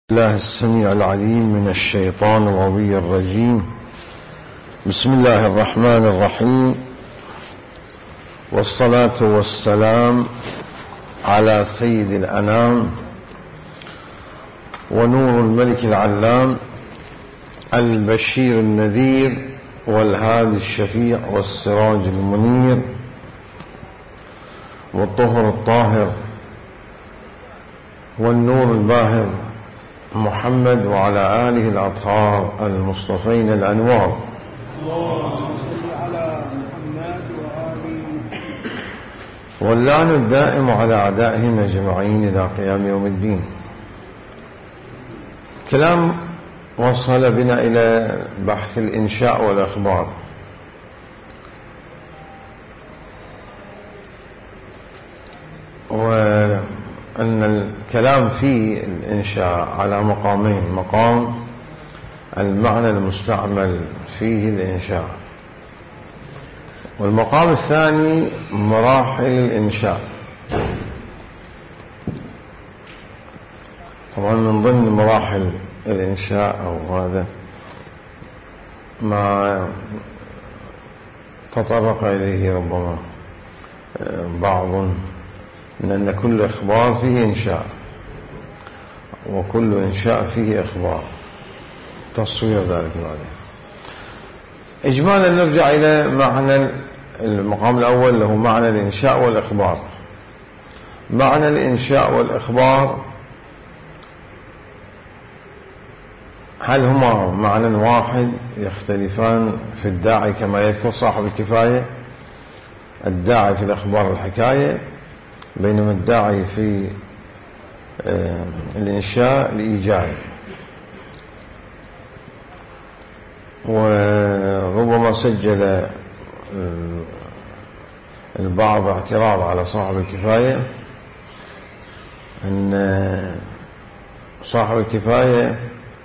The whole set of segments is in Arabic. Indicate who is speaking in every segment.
Speaker 1: الله السميع العليم من الشيطان الغوي الرجيم. بسم الله الرحمن الرحيم، والصلاة والسلام على سيد الأنام ونور الملك العلام البشير النذير والهادي الشفيع والسراج المنير والطهر الطاهر والنور الباهر محمد وعلى آله الأطهار المصطفين الأنوار. واللعن الدائم على أعدائهم أجمعين إلى قيام يوم الدين. كلام وصل بنا إلى بحث الإنشاء والإخبار. وأن الكلام في الإنشاء على مقامين: مقام المعنى المستعمل فيه الإنشاء، والمقام الثاني مراحل الإنشاء. طبعا من ضمن مراحل الإنشاء أو هذا ما تطرق إليه ربما بعض، أن كل إخبار فيه إنشاء، وكل إنشاء فيه إخبار، تصوير ذلك بعدين. إجمالا نرجع إلى معنى المقام الأول، له معنى الإنشاء والإخبار. معنى الإنشاء والإخبار هل هما معنى واحد يختلفان في الداعي كما يذكر صاحب الكفاية؟ الداعي في الإخبار الحكاية، بينما الداعي في الإنشاء الإيجاز. وربما سجل البعض اعتراض على صاحب الكفاية أن صاحب الكفاية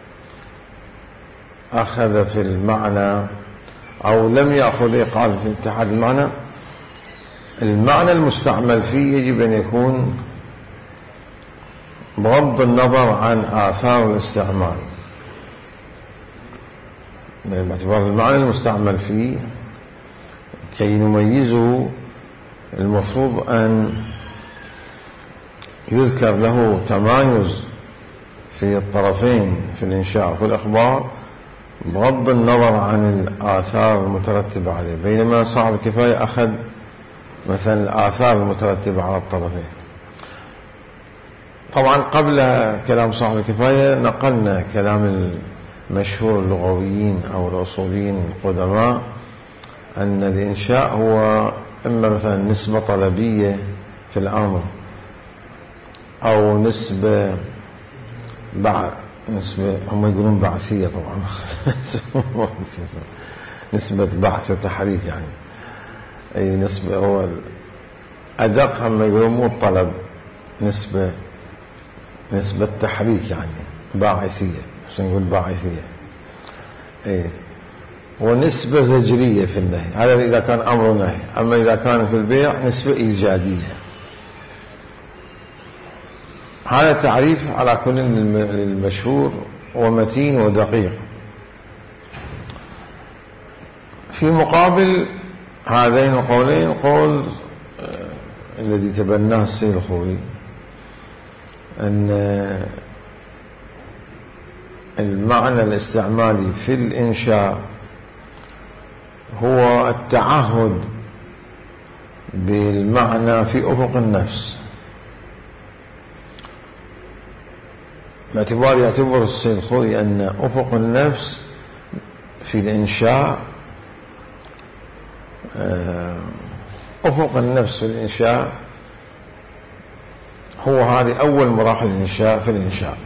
Speaker 1: أخذ في المعنى أو لم يأخذ إقالة في اتحاد المعنى. المعنى المستعمل فيه يجب أن يكون بغض النظر عن آثار الاستعمال، باعتبار المعنى المستعمل فيه كي نميزه المفروض أن يذكر له تمايز في الطرفين في الإنشاء وفي الإخبار بغض النظر عن الآثار المترتبة عليه، بينما صاحب الكفاية أخذ مثلا الآثار المترتبة على الطرفين. طبعا قبل كلام صاحب الكفاية نقلنا كلام المشهور اللغويين أو الأصوليين القدماء أن الإنشاء هو إما مثلا نسبة طلبية في الأمر، أو نسبة هم يقولون بعثية طبعا نسبة بعث وتحريك، يعني أي نسبة هو أدق، هم يقولون مو الطلب، نسبة تحريك، يعني باعثية، عشان نقول باعثية. أي ونسبة زجرية في النهي، هذا إذا كان أمر نهي. أما إذا كان في البيع نسبة إيجادية. هذا تعريف على كل المشهور ومتين ودقيق. في مقابل هذين القولين قول الذي تبناه السيد الخوئي أن المعنى الاستعمالي في الإنشاء هو التعهد بالمعنى في أفق النفس، باعتبار يعتبر السيد الخوئي أن أفق النفس في الإنشاء، أفق النفس في الإنشاء هو هذه أول مراحل الإنشاء في الإنشاء.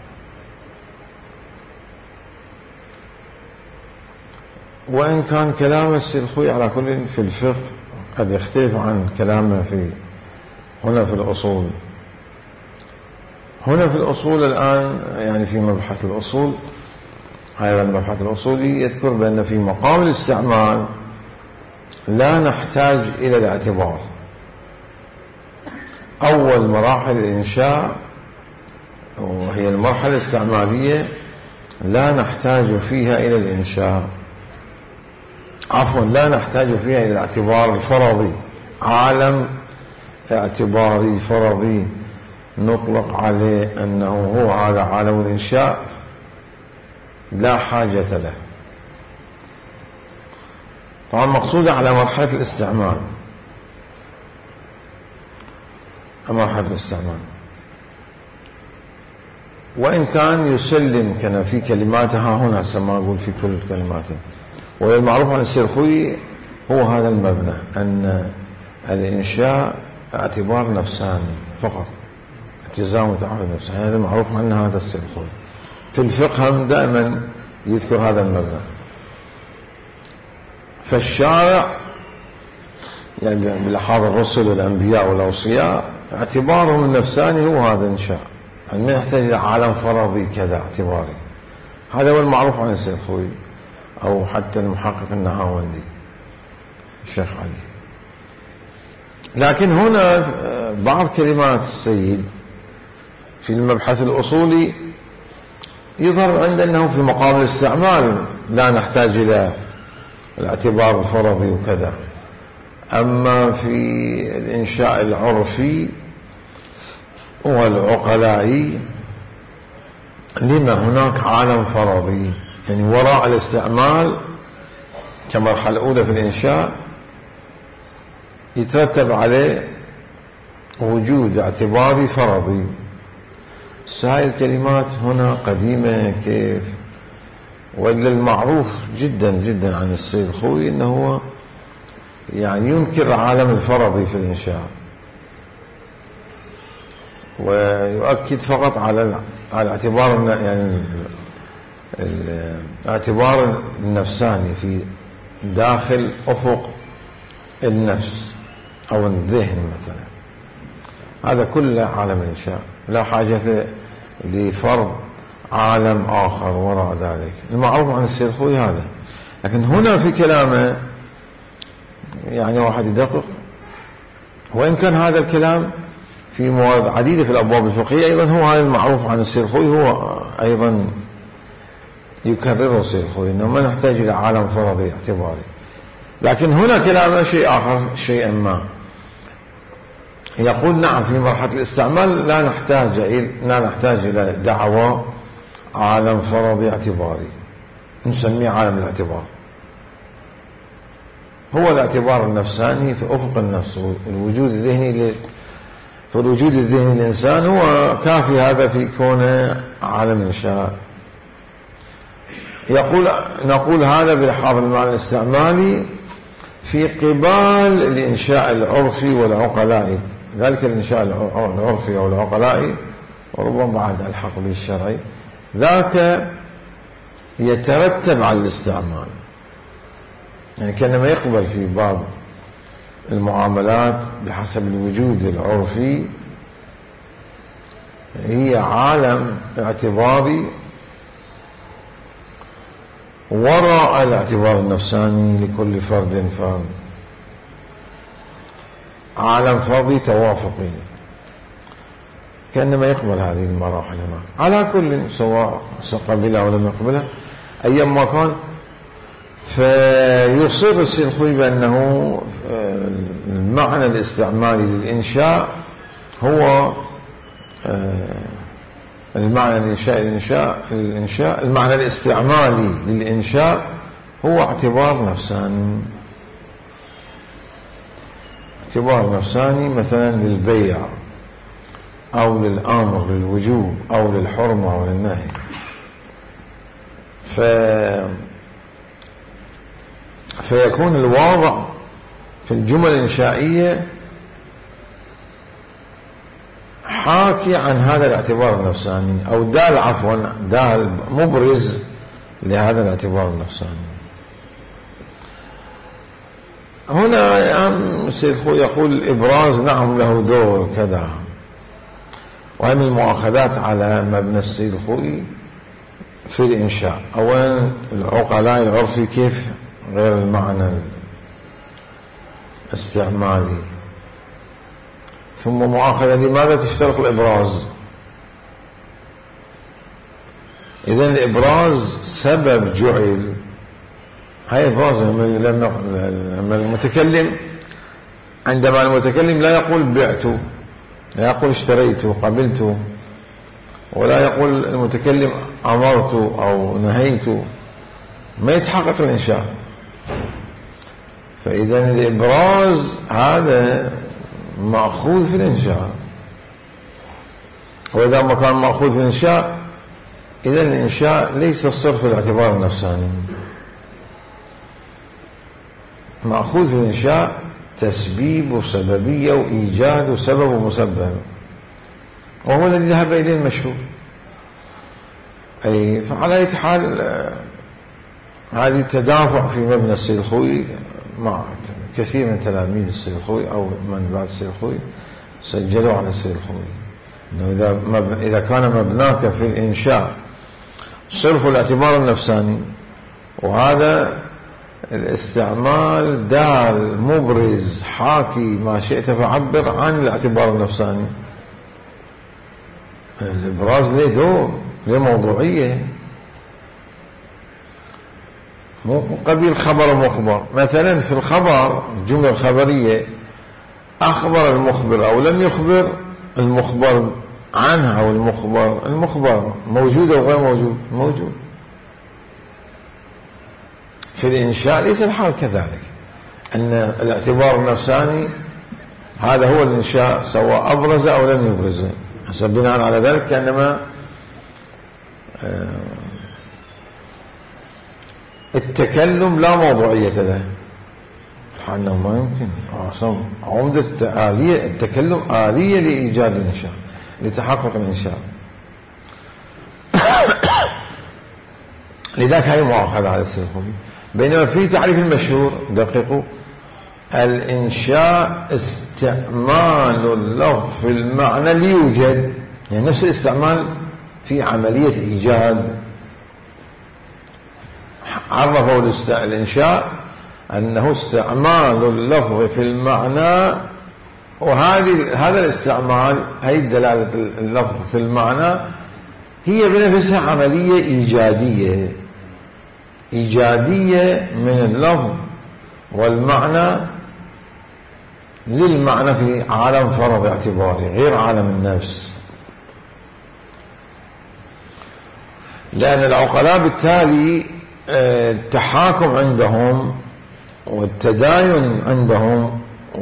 Speaker 1: وإن كان كلام السيد الخوئي على كل في الفقه قد يختلف عن كلامه هنا في الأصول. هنا في الأصول الآن، يعني في مبحث الأصول، هذا المبحث الأصولي يذكر بأن في مقام الاستعمال لا نحتاج إلى الاعتبار. أول مراحل الإنشاء وهي المرحلة الاستعمالية لا نحتاج فيها إلى الإنشاء، عفوا لا نحتاج فيها إلى الاعتبار الفرضي، عالم اعتباري فرضي نطلق عليه أنه هو هذا عالم الإنشاء لا حاجة له. طبعا مقصودة على مرحلة الاستعمال، مرحلة الاستعمال، وإن كان يسلم كان في كلماتها هنا كما أقول في كل كلماته. والمعروف عن السيد الخوئي هو هذا المبنى، أن الإنشاء اعتبار نفساني فقط، التزام وتعامل نفساني، هذا معروف عنه هذا السيد الخوئي. في الفقه هم دائما يذكر هذا المبنى. فالشارع يعني بلحاظ الرسل والأنبياء والأوصياء اعتبارهم النفساني هو هذا الإنشاء، يعني ما يحتاج إلى عالم فرضي كذا اعتباري. هذا هو المعروف عن السيد الخوئي أو حتى المحقق النهاوندي الشيخ علي. لكن هنا بعض كلمات السيد في المبحث الأصولي يظهر عند أنه في مقام الاستعمال لا نحتاج إلى الاعتبار الفرضي وكذا، أما في الإنشاء العرفي والعقلائي لما هناك عالم فرضي، يعني وراء الاستعمال كمرحلة أولى في الإنشاء يترتب عليه وجود اعتباري فرضي. هاي الكلمات هنا قديمة كيف، وإلا المعروف جدا جدا عن السيد الخوئي أنه هو يعني ينكر عالم الفرضي في الإنشاء ويؤكد فقط على الاعتبار، يعني الاعتبار النفساني في داخل أفق النفس أو الذهن مثلا. هذا كله عالم الإنشاء، لا حاجة لفرض عالم آخر وراء ذلك. المعروف عن السيد الخوئي هذا. لكن هنا في كلامه يعني واحد يدقق، وإن كان هذا الكلام في مواد عديدة في الأبواب الفقهية أيضا هو هذا المعروف عن السيد الخوئي هو أيضا يكرره السيد الخوئي أنه ما نحتاج إلى عالم فرضي اعتباري. لكن هنا كلامه شيء آخر، شيئا ما يقول نعم في مرحلة الاستعمال لا نحتاج إلى دعوة عالم فرضي اعتباري، نسميه عالم الاعتبار، هو الاعتبار النفساني في أفق النفس والوجود الذهني. فالوجود الذهني للإنسان هو كافي هذا في كونه عالم إنشاء. نقول هذا بلحاظ المعنى الاستعمالي في قبال الإنشاء العرفي والعقلائي، ذلك الإنشاء العرفي أو العقلائي وربما بعد الحق به الشرعي ذاك يترتب على الاستعمال، يعني كأنما يقبل في باب المعاملات بحسب الوجود العرفي هي عالم اعتباري وراء الاعتبار النفساني لكل فرد فرد، عالم فرضي توافقي، كأنما يقبل هذه المراحل هنا على كل سواء قبلها أو لم يقبلها أيما كان. فيصر السيد الخوئي بأنه المعنى الاستعمالي للإنشاء هو المعنى الإنشاء المعنى الاستعمالي للإنشاء هو اعتبار نفساني، اعتبار نفساني مثلا للبيع أو للأمر للوجوب أو للحرمة أو للنهي. فيكون الواضع في الجمل الإنشائية حاكي عن هذا الاعتبار النفساني أو دال مبرز لهذا الاعتبار النفساني. هنا السيد الخوئي يقول الإبراز نعم له دور كذا، وهي من المؤاخذات على مبنى السيد الخوئي في الإنشاء. أولا العقلاء العرفي كيف غير المعنى الاستعمالي، ثم مؤاخذة لماذا تشترط الإبراز، إذن الإبراز سبب جعل، هاي إبراز. لما المتكلم، عندما المتكلم لا يقول بعت، لا يقول اشتريت قبلت، ولا يقول المتكلم أمرت أو نهيت، ما يتحقق الإنشاء. فإذا الإبراز هذا مأخوذ في الإنشاء، وإذا ما كان مأخوذ في الإنشاء إذا الإنشاء ليس الصرف الاعتبار النفساني. مأخوذ في الإنشاء تسبيب وسببية وإيجاد وسبب ومسبب، وهو الذي ذهب إليه المشهور. أي فعلى أي حال هذه التدافع في مبنى السيد الخوئي مع كثير من تلاميذ السيد الخوئي أو من بعد السيد الخوئي سجلوا على السيد الخوئي أنه إذا كان مبناك في الإنشاء صرف الاعتبار النفساني، وهذا الاستعمال دال مبرز حاكي ما شئت فعبر عن الاعتبار النفساني، الإبراز له دور، له موضوعية، مو قبيل خبر ومخبر. مثلا في الخبر الجملة الخبرية أخبر المخبر أو لم يخبر المخبر عنها، أو المخبر موجود أو غير موجود، موجود. في الإنشاء ليس الحال كذلك، أن الاعتبار النفساني هذا هو الإنشاء سواء أبرز أو لم يبرز. بناء على ذلك كأنما التكلم لا موضوعية له، حالنا ما يمكن. عمدة التكلم آلية لإيجاد الإنشاء، لتحقق الإنشاء. لذلك هذه مؤاخذة على السيد الخوئي. بينما في تعريف المشهور دقيقوا: الإنشاء استعمال اللفظ في المعنى ليوجد، يعني نفس الاستعمال في عملية إيجاد. عرفوا الإنشاء أنه استعمال اللفظ في المعنى، هذا الاستعمال، هي دلالة اللفظ في المعنى، هي بنفسها عملية إيجادية من اللفظ والمعنى للمعنى في عالم فرض اعتباري غير عالم النفس. لأن العقلاء بالتالي التحاكم عندهم والتداين عندهم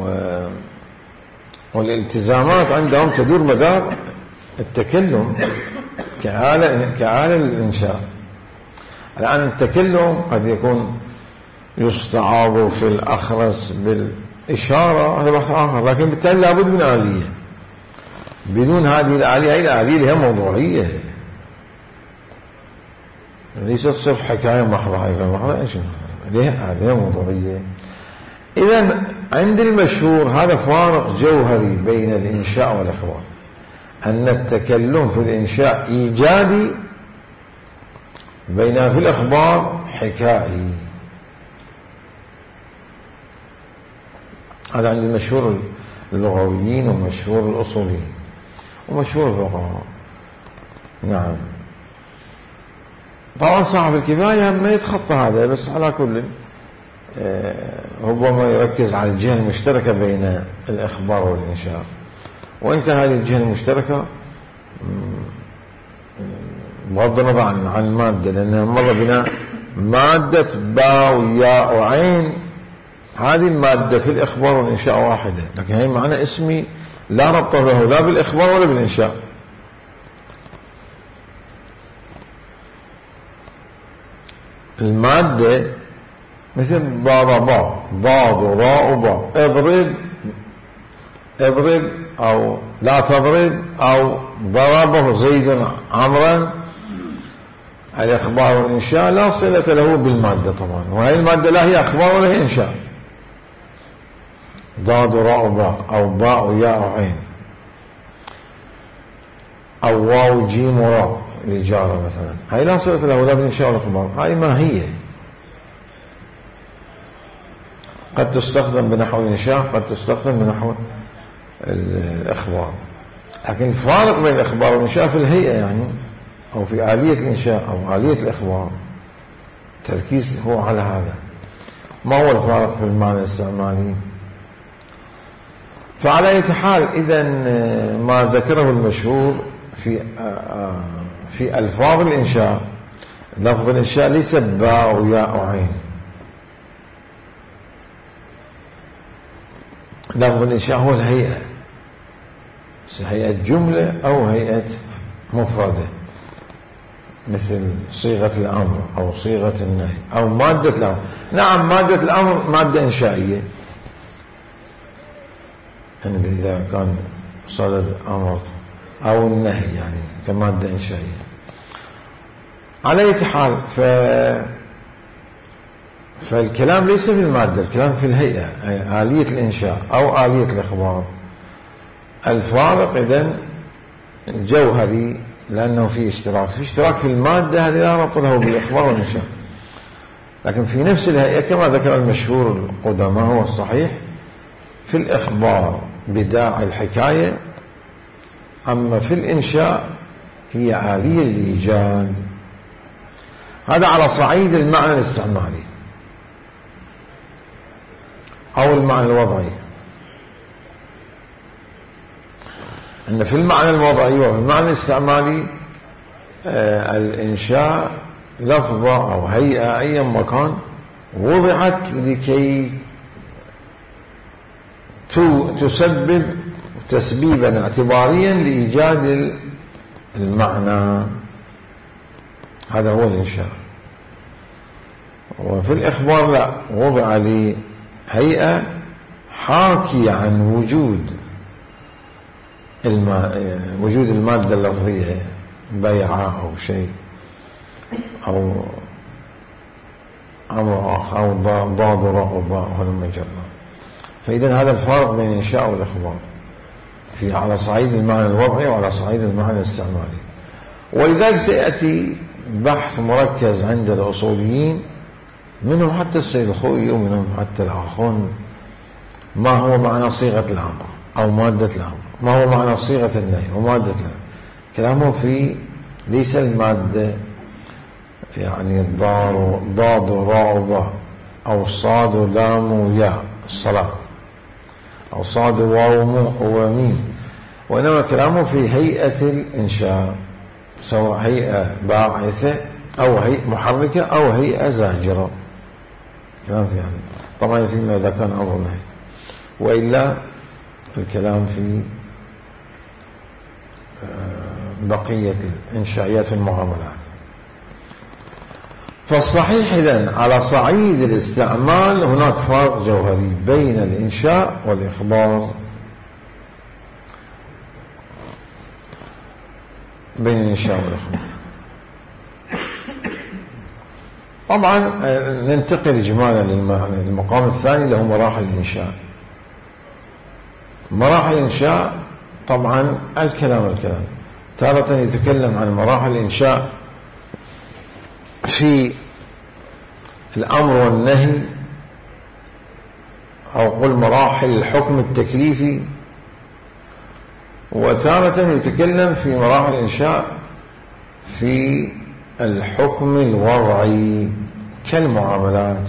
Speaker 1: والالتزامات عندهم تدور مدار التكلم كآلة للإنشاء. الآن التكلم قد يكون يستعاض في الأخرس بالإشارة، هذا بحث آخر، لكن بالتالي لابد من آلية. بدون هذه الآلية، هي الآلية لها موضوعية، ليست صرف حكاية محضة، إيش لها آلية موضوعية. إذن عند المشهور هذا فارق جوهري بين الإنشاء والإخبار، أن التكلم في الإنشاء إيجادي، بينما في الإخبار حكائي. هذا عند المشهور اللغويين ومشهور الأصوليين ومشهور الفقهاء. نعم، طبعا صاحب الكفاية ما يتخطى هذا، بس على كل ربما يركز على الجهة المشتركة بين الإخبار والإنشاء، وإن كان هذه الجهة المشتركة بغض النظر عن المادة، لأنها مر بنا مادة باء وياء وعين، هذه المادة في الإخبار والإنشاء واحدة، لكن هي معنى اسمي لا ربط له لا بالإخبار ولا بالإنشاء. المادة مثل ضرب، ضاد وراء وباء، اضرب أو لا تضرب، أو ضربه زيد عمرا. الإخبار والإنشاء لا صلة له بالمادة طبعا، وهي المادة لا هي أخبار ولا هي إنشاء. ضاد وراء وباء، أو باء وياء وعين، أو واو جيم وراء الإجارة مثلا، هاي لا صلة له لا بالإنشاء والإخبار، هاي ما هي. قد تستخدم بنحو الإنشاء، قد تستخدم بنحو الإخبار، لكن الفارق بين الإخبار والإنشاء في الهيئة، يعني أو في آلية الإنشاء أو آلية الإخبار، التركيز هو على هذا. ما هو الفارق في المعنى الاستعمالي؟ فعلى أي حال إذن ما ذكره المشهور في ألفاظ الإنشاء، لفظ الإنشاء ليس باء وياء وعين. لفظ الإنشاء هو الهيئة، هيئة جملة أو هيئة مفردة، مثل صيغة الأمر أو صيغة النهي أو مادة الأمر. نعم، مادة الأمر مادة إنشائية، يعني إذا كان صدد أمر أو النهي يعني كمادة إنشائية. على أي حال فالكلام ليس في المادة، الكلام في الهيئة، آلية الإنشاء أو آلية الإخبار. الفارق إذن جوهري، لأنه في اشتراك في المادة، هذه لا ربط له بالإخبار والإنشاء، لكن في نفس الهيئة كما ذكر المشهور القدماء هو الصحيح في الإخبار بداعي الحكاية، أما في الإنشاء هي آلية الإيجاد. هذا على صعيد المعنى الاستعمالي أو المعنى الوضعي. أن في المعنى الوضعي وفي المعنى الاستعمالي الإنشاء لفظة أو هيئة أي مكان وضعت لكي تسبب تسبيبا اعتباريا لإيجاد المعنى، هذا هو الإنشاء. وفي الإخبار لا، وضع لهيئة حاكية عن وجود المادة اللفظية، بيعة أو شيء أو أمر آخر أو ضاد وراء وباء وهلم جرا. فإذا هذا الفارق بين الإنشاء والإخبار على صعيد المعنى الوضعي وعلى صعيد المعنى الاستعمالي. ولذلك سيأتي بحث مركز عند الأصوليين، منهم حتى السيد الخوئي ومنهم حتى الآخرون، ما هو معنى صيغة الأمر أو مادة الأمر، ما هو معنى صيغة النهي ومادة الأمر. كلامه في ليس المادة، يعني ضاد وراء وباء أو صاد ولام وياء الصلاة أو صاد واو وميم، وإنما كلامه في هيئة الإنشاء، سواء هيئة باعثة أو هيئة محركة أو هيئة زاجرة. كلام في هذا طبعا فيما إذا كان أمر نهي، وإلا الكلام في بقية الإنشائيات والمعاملات. فالصحيح إذن على صعيد الاستعمال هناك فرق جوهري بين الإنشاء والإخبار، بين الإنشاء والإخبار. طبعا ننتقل إجمالا للمقام الثاني اللي هو مراحل الإنشاء. مراحل الإنشاء طبعا الكلام تارة يتكلم عن مراحل الإنشاء في الأمر والنهي، أو قل مراحل الحكم التكليفي، وتارة يتكلم في مراحل الإنشاء في الحكم الوضعي كالمعاملات.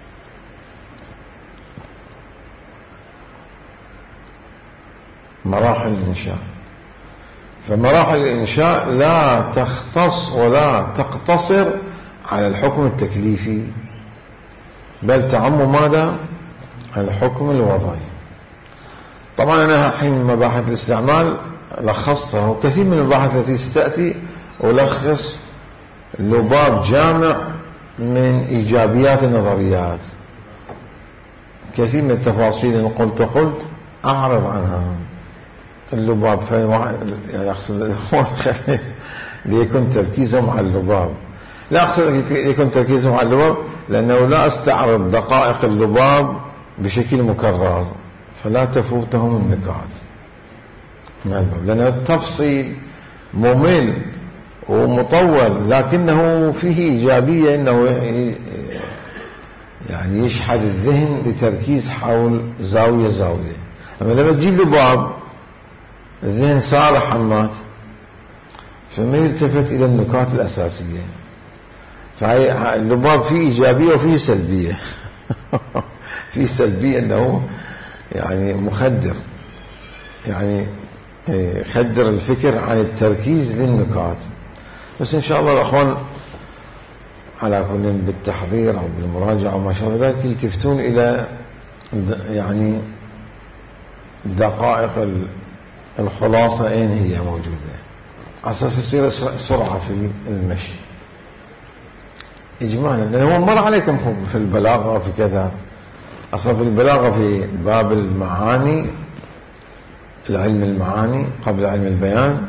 Speaker 1: مراحل الإنشاء، فمراحل الإنشاء لا تختص ولا تقتصر على الحكم التكليفي، بل تعم ماذا؟ الحكم الوضعي. طبعا أنا حين مباحث الاستعمال لخصتها، وكثير من المباحث التي ستأتي ألخص لباب جامع من إيجابيات النظريات. كثير من التفاصيل إن قلت أعرض عنها. اللباب يعني أقصد الإخوان ليكون تركيزهم على اللباب، لا أقصد يكون تركيزهم على اللباب لأنه لا أستعرض دقائق اللباب بشكل مكرر، فلا تفوتهم النقاط من الباب، لأن التفصيل ممل ومطول، لكنه فيه إيجابية أنه يعني يشحذ الذهن لتركيز حول زاوية. أما لما تجيب لباب الذهن صار حمات، فما يلتفت إلى النكات الأساسية. فاللباب فيه إيجابية وفيه سلبية. فيه سلبية أنه يعني مخدر، يعني يخدر الفكر عن التركيز للنكات. بس إن شاء الله الأخوان على كل بالتحضير أو بالمراجعة وما شابه ذلك يلتفتون إلى يعني دقائق الخلاصة أين هي موجودة، أساس يصير سرعة في المشي إجمالا. لأنه هو مر عليكم في البلاغة وفي كذا. أصلا في البلاغة في باب المعاني، العلم المعاني قبل علم البيان،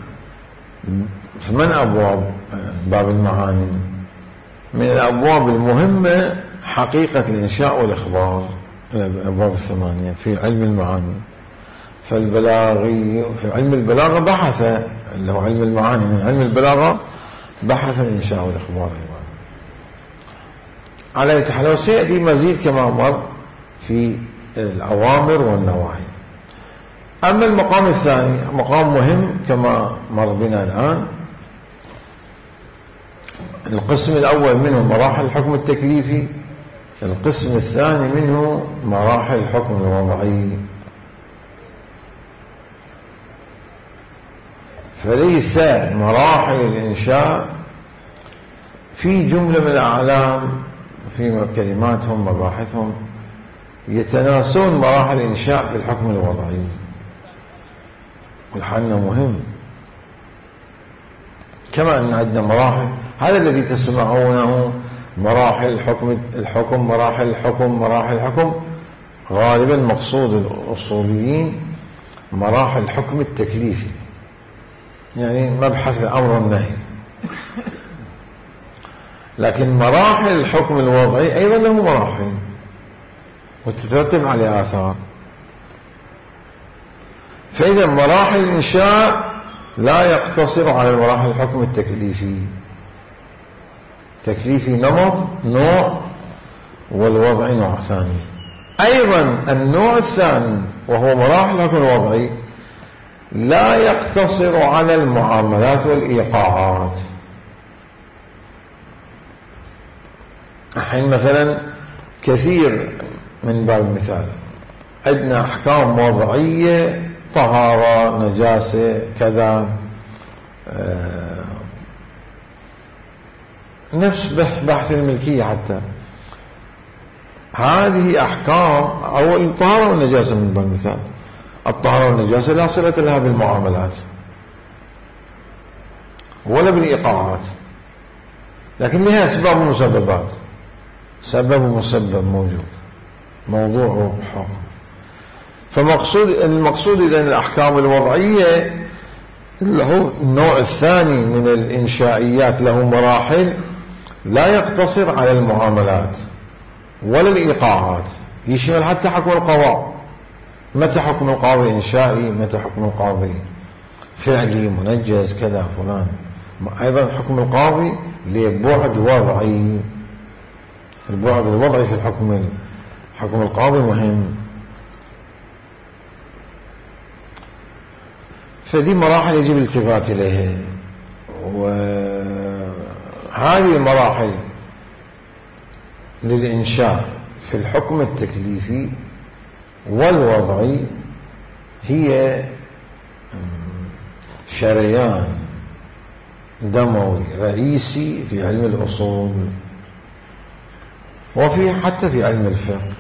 Speaker 1: 8 أبواب باب المعاني. من الأبواب المهمة حقيقة الإنشاء والإخبار، الأبواب 8 في علم المعاني. فالبلاغي في علم البلاغة بحث، اللي هو علم المعاني من علم البلاغة بحث الإنشاء والإخبار أيضا. على أي حال وسيأتي مزيد كما مر في الأوامر والنواهي. أما المقام الثاني مقام مهم كما مر بنا الآن. القسم الأول منه مراحل الحكم التكليفي، القسم الثاني منه مراحل الحكم الوضعي. فليس مراحل الإنشاء في جملة من الأعلام في كلماتهم مباحثهم يتناسون مراحل الإنشاء في الحكم الوضعي، والحل مهم. كما أن عندنا مراحل، هذا الذي تسمعونه مراحل الحكم مراحل الحكم غالبا مقصود الأصوليين مراحل الحكم التكليفي، يعني مبحث الأمر والنهي. لكن مراحل الحكم الوضعي أيضا له مراحل وتترتب عليه آثار. فإذا مراحل الإنشاء لا يقتصر على مراحل الحكم التكليفي. تكليفي نوع والوضعي نوع ثاني. أيضا النوع الثاني وهو مراحل الحكم الوضعي لا يقتصر على المعاملات والإيقاعات. الحين مثلا كثير من باب المثال عندنا أحكام وضعية، طهارة، نجاسة، كذا، نفس بحث الملكية حتى. هذه أحكام أو الطهارة والنجاسة من باب المثال. الطهارة والنجاسة لا صلة لها بالمعاملات ولا بالإيقاعات، لكن لها أسباب ومسببات. سبب ومسبب موجود، موضوع حكم. المقصود إذن الأحكام الوضعية اللي هو النوع الثاني من الإنشائيات له مراحل لا يقتصر على المعاملات ولا الإيقاعات، يشمل حتى حكم القضاء. متى حكم القاضي إنشائي، متى حكم القاضي فعلي منجز كذا فلان. أيضا حكم القاضي لبعد وضعي، البعد الوضعي في حكم القاضي مهم. فدي مراحل يجب الالتفات إليها. وهذه المراحل للإنشاء في الحكم التكليفي والوضعي هي شريان دموي رئيسي في علم الأصول وفي حتى في علم الفقه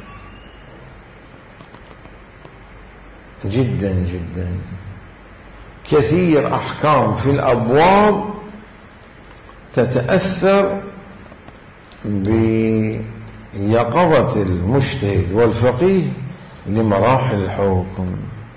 Speaker 1: جدا جدا. كثير أحكام في الأبواب تتأثر بيقظة المجتهد والفقيه لمراحل الحكم.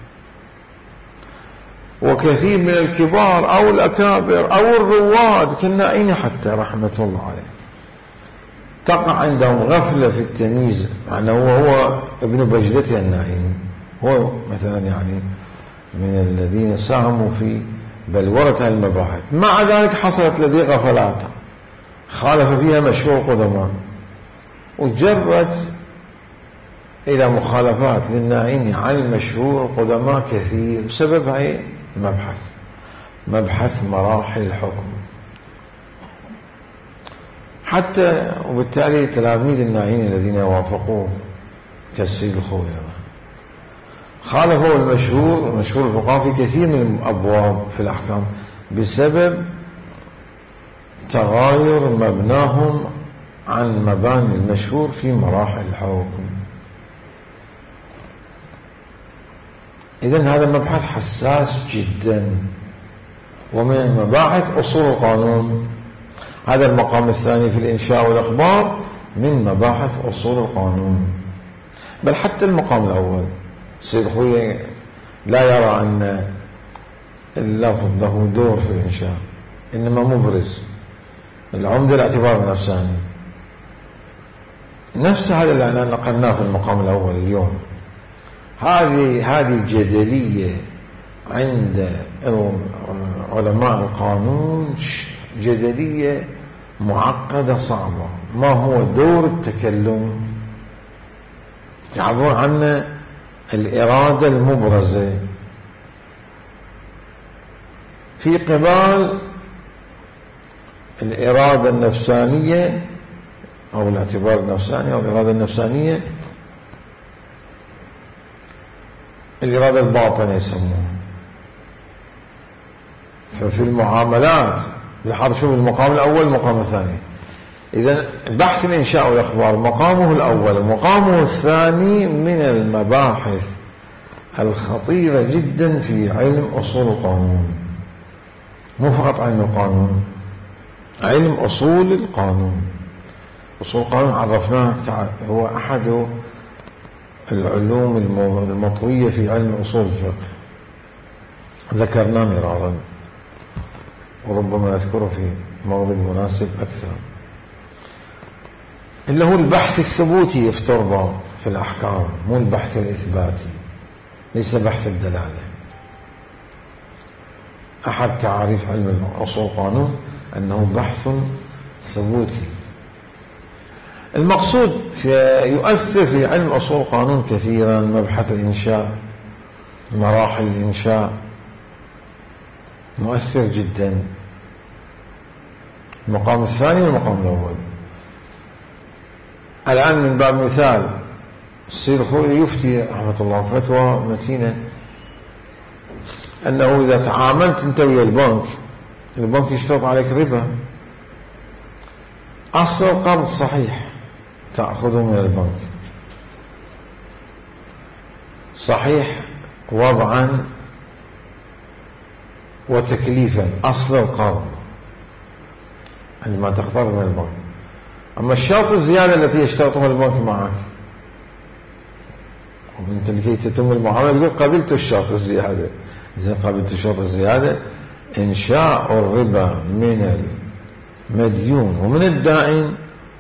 Speaker 1: وكثير من الكبار أو الأكابر أو الرواد كالنائين حتى رحمة الله عليه تقع عندهم غفلة في التمييز، معناه هو ابن بجدته النائين، هو مثلا يعني من الذين ساهموا في بلورة المباحث، مع ذلك حصلت لديه غفلات خالف فيها مشهور قدماء وجرت إلى مخالفات للنائين عن المشهور قدماء كثير بسبب هاي المبحث. مبحث مراحل الحكم. حتى وبالتالي تلاميذ الناعين الذين وافقوه كالسيد الخوئي خالفوا مشهور الفقهاء في كثير من الأبواب في الأحكام بسبب تغاير مبناهم عن مباني المشهور في مراحل الحكم. إذن هذا مبحث حساس جدا، ومن مباحث أصول القانون. هذا المقام الثاني في الإنشاء والإخبار من مباحث أصول القانون. بل حتى المقام الأول السيد الخوئي لا يرى أن اللفظ له دور في الإنشاء، إنما مبرز العمدة الاعتبار النفساني، نفس هذا اللي نقلناه في المقام الأول اليوم. هذه جدلية عند علماء القانون، جدلية معقدة صعبة. ما هو دور التكلم؟ يعبر عن الإرادة المبرزة في قبال الإرادة النفسانية أو الاعتبار النفساني أو الإرادة النفسانية، الإرادة الباطنة يسموها. ففي المعاملات لحظة شوف المقام الأول والمقام الثاني. إذا بحث الإنشاء والإخبار مقامه الأول ومقامه الثاني من المباحث الخطيرة جدا في علم أصول القانون، مو فقط علم القانون، علم أصول القانون. أصول القانون عرفناه هو أحد العلوم المطوية في علم أصول الفقه، ذكرناه مرارا وربما نذكره في مورد مناسب أكثر، اللي هو البحث الثبوتي يفترض في الأحكام، مو البحث الإثباتي، ليس بحث الدلالة. أحد تعريف علم أصول القانون أنه بحث ثبوتي. المقصود يؤثر في علم أصول القانون كثيرا مبحث الإنشاء، مراحل الإنشاء مؤثر جدا، المقام الثاني والمقام الأول. الآن من باب مثال السيد الخوئي يفتي رحمة الله فتوى متينة أنه إذا تعاملت أنت ويا البنك يشترط عليك ربا، أصل القرض صحيح تأخذه من البنك صحيح وضعا وتكليفا، أصل القرض عندما تقترض من البنك. أما الشرط الزيادة التي يشترطها البنك معك، وأنت لكي تتم المعاملة يقول قبلت الشرط الزيادة. إذا قبلت الشرط الزيادة إنشاء الربا من المديون ومن الدائن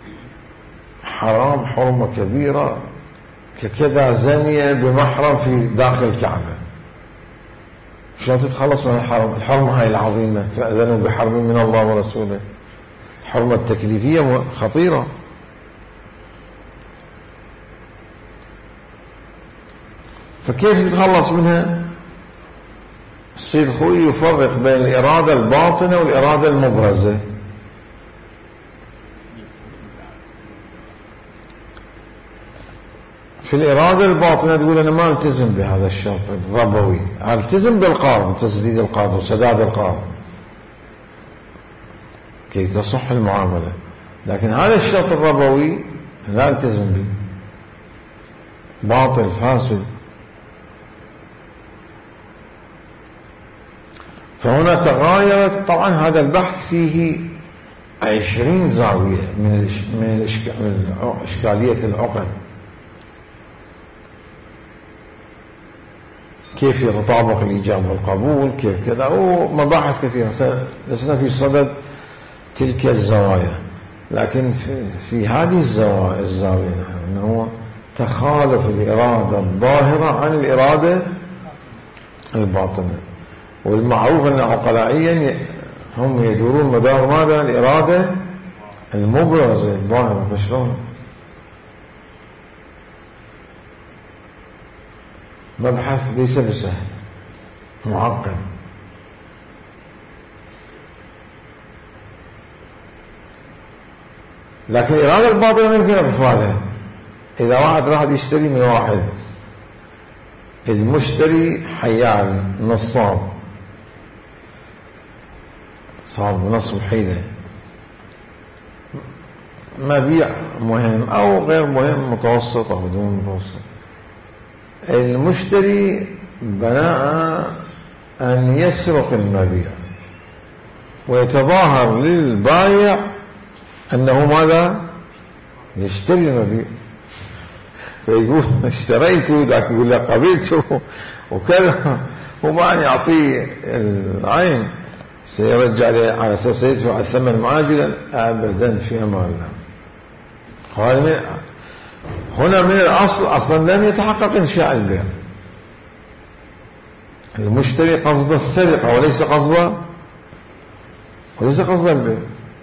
Speaker 1: حرام حرمة كبيرة، ككذا زنية بمحرم في داخل الكعبة. شلون تتخلص من الحرمة هاي العظيمة؟ فأذنوا بحرب من الله ورسوله، الحرمة التكليفية خطيرة. فكيف تتخلص منها؟ السيد الخوئي يفرق بين الإرادة الباطنة والإرادة المبرزة. في الإرادة الباطنة تقول أنا ما التزم بهذا الشرط الربوي، التزم بالقرض وتسديد القرض وسداد القرض كي تصح المعاملة، لكن هذا الشرط الربوي لا التزم به، باطل فاسد. فهنا تغايرت. طبعا هذا البحث فيه 20 زاوية من إشكالية العقد، كيف يتطابق الإيجاب والقبول، كيف كذا، ومباحث كثيرة لسنا في صدد تلك الزوايا. لكن في هذه الزاوية أنه تخالف الإرادة الظاهرة عن الإرادة الباطنة. والمعروف أن عقلائيا هم يدورون مدار ماذا؟ الإرادة المبرزة الظاهرة. فشلون؟ مبحث ليس بسهل، معقد. لكن الإرادة الباطنة ما يمكن إغفالها. إذا واحد راح يشتري من واحد، المشتري حيال نصاب، صار بنصب حيلة، مبيع مهم أو غير مهم، متوسط أو بدون متوسط، المشتري بناء أن يسرق المبيع ويتظاهر للبائع أنه ماذا؟ يشتري المبيع، فيقول اشتريته، ذاك يقول له قبلته وكذا، وما يعطيه العين، سيرجع على أساس سيدفع الثمن معاجلا، أبدا في أمان الله. هنا من الأصل أصلا لم يتحقق إنشاء البيع، المشتري قصد السرقة وليس قصد البيع.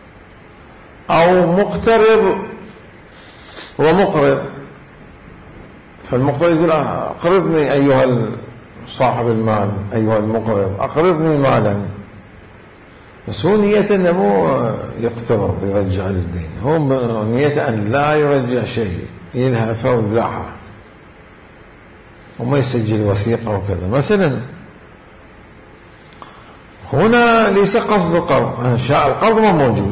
Speaker 1: أو مقترض ومقرض، فالمقترض يقول أقرضني أيها صاحب المال، أيها المقرض أقرضني مالا، بس هو نيته أنه مو يقترض يرجع الدين، هو نيته أن لا يرجع شيء، يلهفه ويبلعها وما يسجل وثيقة وكذا مثلا. هنا ليس قصد القرض، إنشاء القرض ما موجود،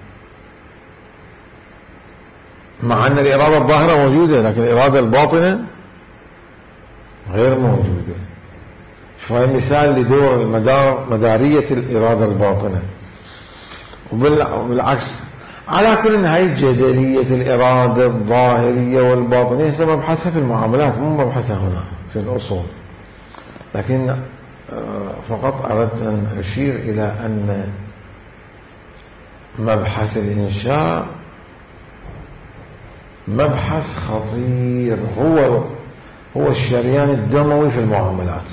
Speaker 1: مع أن الإرادة الظاهرة موجودة لكن الإرادة الباطنة غير موجودة. شوية مثال لدور مدارية الإرادة الباطنة. وبالعكس على كل هاي جدلية الإرادة الظاهرية والباطنية مبحثها في المعاملات، مو مبحثها هنا في الأصول، لكن فقط أردت أن أشير إلى أن مبحث الإنشاء مبحث خطير، هو الشريان الدموي في المعاملات.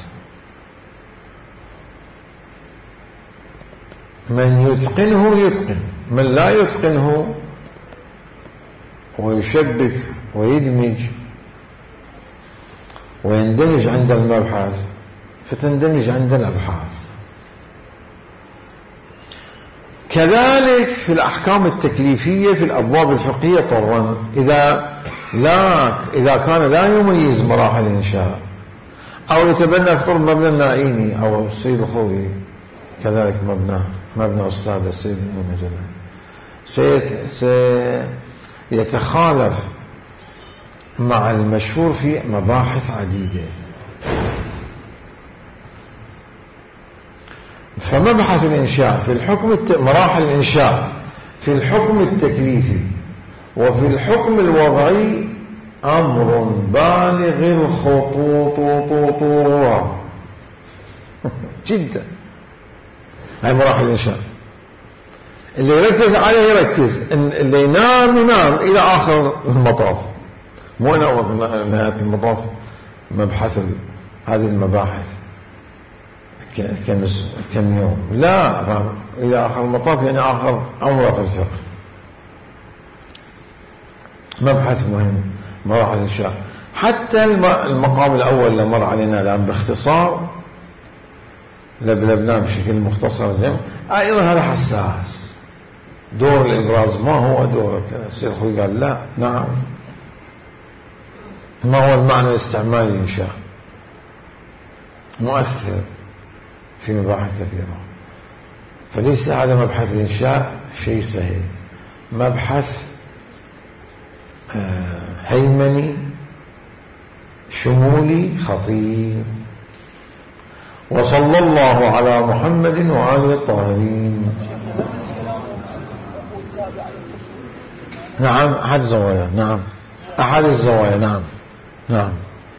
Speaker 1: من يتقنه يتقن، من لا يتقنه ويشبك ويدمج ويندمج عند المبحث فتندمج عند الأبحاث. كذلك في الأحكام التكليفية في الأبواب الفقهية طرا، إذا كان لا يميز مراحل الإنشاء أو يتبنى في طرق مبنى النائيني أو السيد الخوي، كذلك مبنى أستاذ السيد المجلد سيتخالف مع المشهور في مباحث عديدة. فمبحث الإنشاء في الحكم مراحل الإنشاء في الحكم التكليفي وفي الحكم الوضعي أمر بالغ الخطورة جدا. هاي مراحل الإنشاء، اللي يركز عليه يركز، اللي ينام إلى آخر المطاف، مو نهاية المطاف مبحث هذه المباحث كم يوم، لا إلى آخر المطاف يعني آخر أمر في الفقه. مبحث مهم مراحل الإنشاء. حتى المقام الأول اللي مر علينا الآن باختصار لبناه بشكل مختصر جدا، أيضا هذا حساس. دور الإبراز ما هو دور السيد خوي قال لا، نعم، ما هو المعنى الاستعمالي الإنشاء مؤثر في مباحث كثيرة. فليس هذا مبحث الإنشاء شيء سهل، مبحث هيمني شمولي خطير. وصلى الله على محمد وآله الطاهرين. نعم أحد الزوايا، نعم أحد الزوايا، نعم.